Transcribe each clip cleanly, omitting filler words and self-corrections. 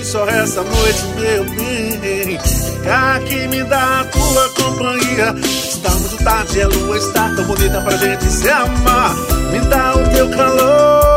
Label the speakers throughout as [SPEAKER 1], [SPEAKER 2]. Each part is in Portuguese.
[SPEAKER 1] só essa noite, meu bem. Fica aqui, me dá a tua companhia. Está muito tarde, a lua está tão bonita pra gente se amar. Me dá o teu calor.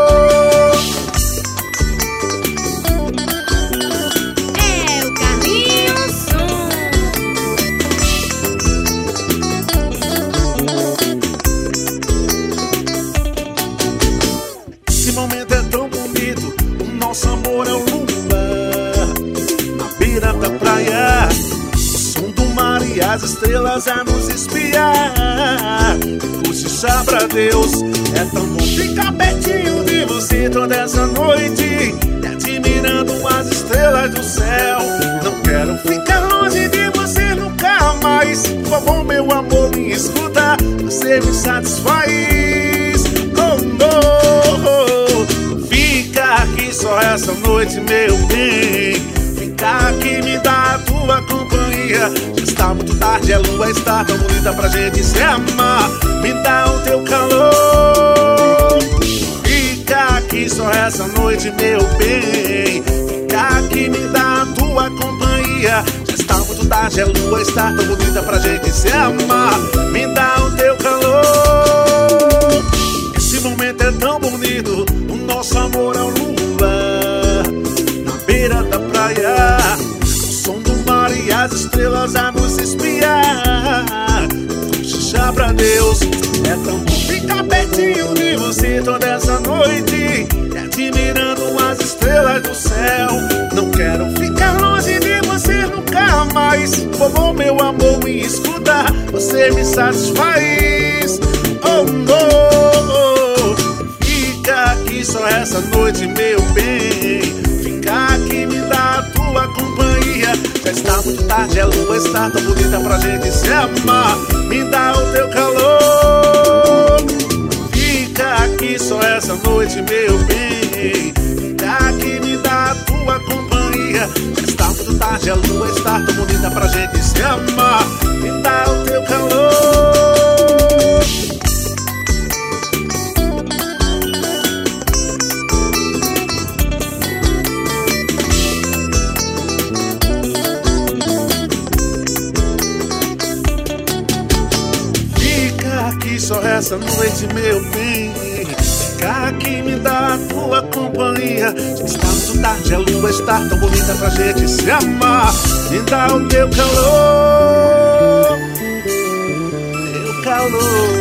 [SPEAKER 1] Esse momento é tão bonito, o nosso amor é o luar na beira da praia, o som do mar e as estrelas a nos espiar. Cochichar pra Deus, é tão bom ficar pertinho de você toda essa noite, admirando as estrelas do céu. Não quero ficar longe de você nunca mais. Por favor, meu amor, me escuta, você me satisfaz. Oh, no. Fica aqui só essa noite, meu bem. Fica aqui, me dá a tua companhia. Já está muito tarde, a lua está tão bonita pra gente se amar. Me dá o teu calor. Fica aqui só essa noite, meu bem. Fica aqui, me dá a tua companhia. Já está muito tarde, a lua está tão bonita pra gente se amar. Me dá o teu calor. Esse momento é tão bonito, o nosso amor é o luar na beira da praia, o som do mar e as estrelas a nos espiar. Cochichar pra Deus, é tão bom ficar pertinho de você toda essa noite, admirando as estrelas do céu. Não quero ficar longe de você nunca mais. Por favor, meu amor, me escuta, você me satisfaz. Oh, no. Fica aqui só essa noite, meu bem. Fica aqui, me dá a tua companhia. Já está muito tarde, a lua está tão bonita pra gente se amar. Me dá o teu calor. Fica aqui só essa noite, meu bem. Fica aqui, me dá a tua companhia. Já está muito tarde, a lua está tão bonita pra gente se amar. Me dá o teu calor. Só essa noite, meu bem. Fica aqui, me dá a tua companhia. Já está muito tarde, a lua está tão bonita pra gente se amar. Me dá o teu calor. Teu calor.